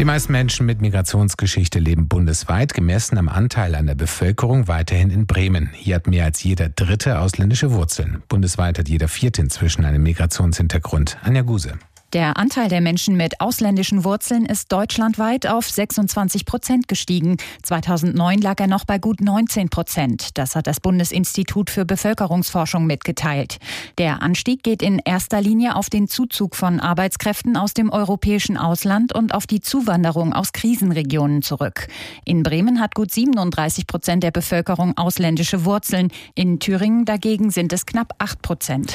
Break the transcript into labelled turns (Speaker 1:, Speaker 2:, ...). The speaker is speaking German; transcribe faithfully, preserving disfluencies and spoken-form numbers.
Speaker 1: Die meisten Menschen mit Migrationsgeschichte leben bundesweit, gemessen am Anteil an der Bevölkerung weiterhin in Bremen. Hier hat mehr als jeder Dritte ausländische Wurzeln. Bundesweit hat jeder Vierte inzwischen einen Migrationshintergrund. Anja Guse.
Speaker 2: Der Anteil der Menschen mit ausländischen Wurzeln ist deutschlandweit auf sechsundzwanzig Prozent gestiegen. zweitausendneun lag er noch bei gut neunzehn Prozent. Das hat das Bundesinstitut für Bevölkerungsforschung mitgeteilt. Der Anstieg geht in erster Linie auf den Zuzug von Arbeitskräften aus dem europäischen Ausland und auf die Zuwanderung aus Krisenregionen zurück. In Bremen hat gut siebenunddreißig Prozent der Bevölkerung ausländische Wurzeln. In Thüringen dagegen sind es knapp acht Prozent.